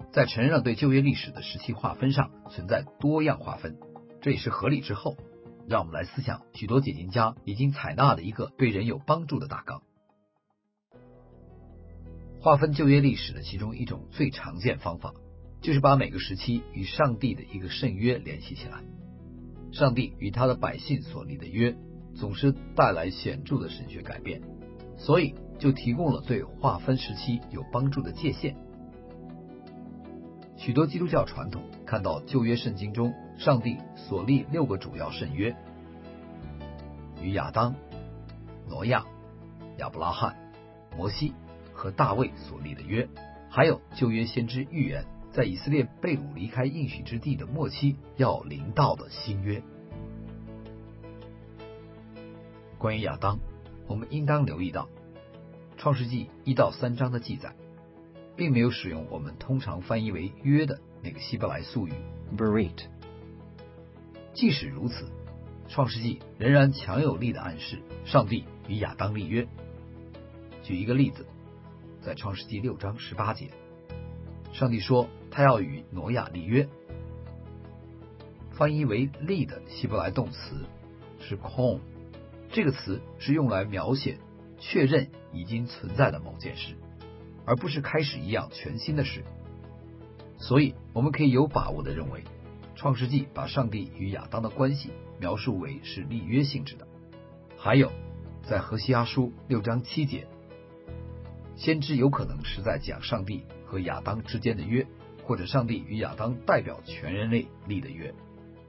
在承认了对旧约历史的时期划分上存在多样划分，这也是合理之后，让我们来思想许多解经家已经采纳的一个对人有帮助的大纲。划分旧约历史的其中一种最常见方法，就是把每个时期与上帝的一个圣约联系起来。上帝与他的百姓所立的约总是带来显著的神学改变，所以就提供了对划分时期有帮助的界限。许多基督教传统看到旧约圣经中上帝所立6个主要圣约，与亚当、挪亚、亚伯拉罕、摩西和大卫所立的约，还有旧约先知预言在以色列被掳离开应许之地的末期要临到的新约。关于亚当，我们应当留意到创世纪1到3章的记载并没有使用我们通常翻译为约的那个希伯来俗语 Berit。 即使如此，创世纪仍然强有力的暗示上帝与亚当立约。举一个例子，在创世纪6章18节，上帝说他要与挪亚立约，翻译为立的希伯来动词是 kom， 这个词是用来描写确认已经存在的某件事，而不是开始一样全新的事。所以我们可以有把握地认为，创世纪把上帝与亚当的关系描述为是立约性质的。还有在何西阿书6章7节，先知有可能是在讲上帝和亚当之间的约，或者上帝与亚当代表全人类立的约。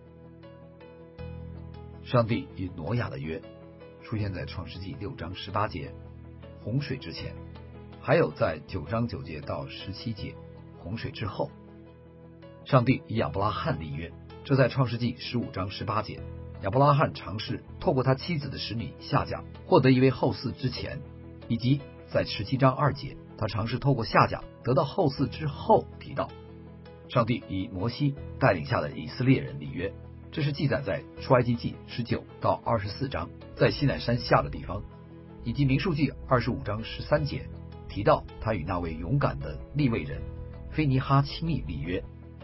上帝与挪亚的约出现在创世纪6章18节洪水之前，还有在9章9节到17节洪水之后。上帝与亚伯拉罕立约，这在创世纪15章18节，亚伯拉罕尝试透过他妻子的使女夏甲获得一位后嗣之前，以及在17章2节他尝试透过夏甲得到后嗣之后提到上帝以摩西带领下的以色列人立约，这是记载在出埃及记19到24章在西乃山下的地方，以及民数记25章13节提到他与那位勇敢的利未人菲尼哈亲密立约。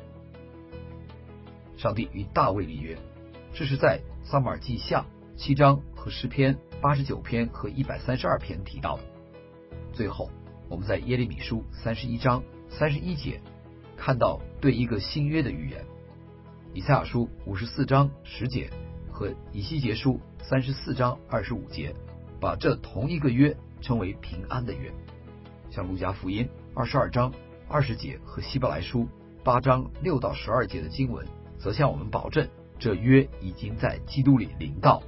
上帝与大卫立约，这是在撒母耳记下7章和诗篇89篇和132篇提到的。最后我们在耶利米书31章31节看到对一个新约的预言，以赛亚书54章10节和以西结书34章25节把这同一个约称为平安的约。像路加福音22章20节和希伯来书8章6到12节的经文则向我们保证这约已经在基督里临到。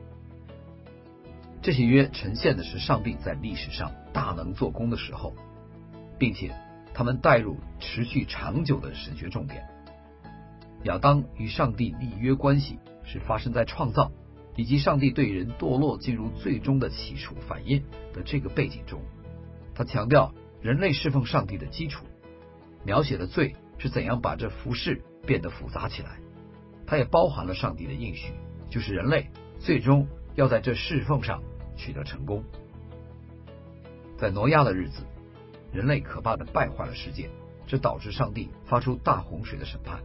这些约呈现的是上帝在历史上大能做工的时候，并且他们带入持续长久的神学重点。亚当与上帝立约关系是发生在创造以及上帝对人堕落进入最终的起初反应的这个背景中。他强调人类侍奉上帝的基础，描写的罪是怎样把这服事变得复杂起来。它也包含了上帝的应许，就是人类最终要在这侍奉上取得成功。在挪亚的日子，人类可怕地败坏了世界，这导致上帝发出大洪水的审判。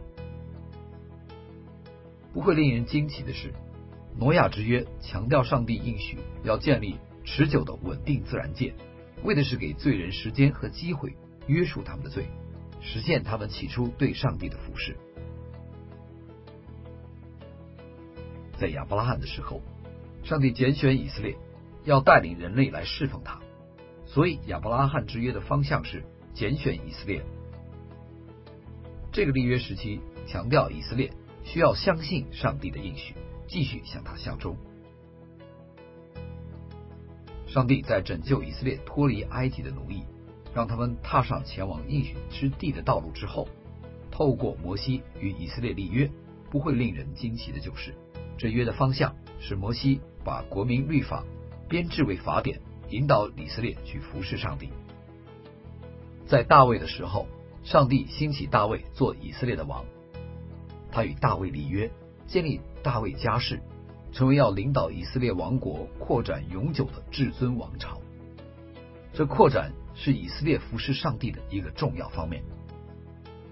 不会令人惊奇的是，挪亚之约强调上帝应许要建立持久的稳定自然界，为的是给罪人时间和机会约束他们的罪，实现他们起初对上帝的服事。在亚伯拉罕的时候，上帝拣选以色列，要带领人类来侍奉他，所以亚伯拉罕之约的方向是拣选以色列。这个立约时期强调以色列需要相信上帝的应许，继续向他效忠。上帝在拯救以色列脱离埃及的奴役，让他们踏上前往应许之地的道路之后，透过摩西与以色列立约，不会令人惊奇的就是，这约的方向是摩西把国民律法编制为法典，引导以色列去服侍上帝。在大卫的时候，上帝兴起大卫做以色列的王，他与大卫立约，建立大卫家室，成为要领导以色列王国扩展永久的至尊王朝。这扩展是以色列服侍上帝的一个重要方面。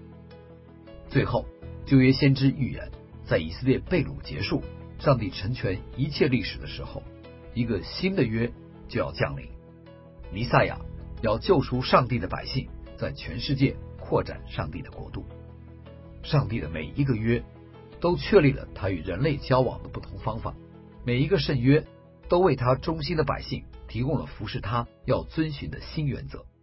最后，旧约先知预言，在以色列被掳结束，上帝成全一切历史的时候，一个新的约就要降临。弥赛亚要救赎上帝的百姓，在全世界扩展上帝的国度。上帝的每一个约都确立了他与人类交往的不同方法，每一个圣约都为他忠心的百姓提供了服侍他要遵循的新原则。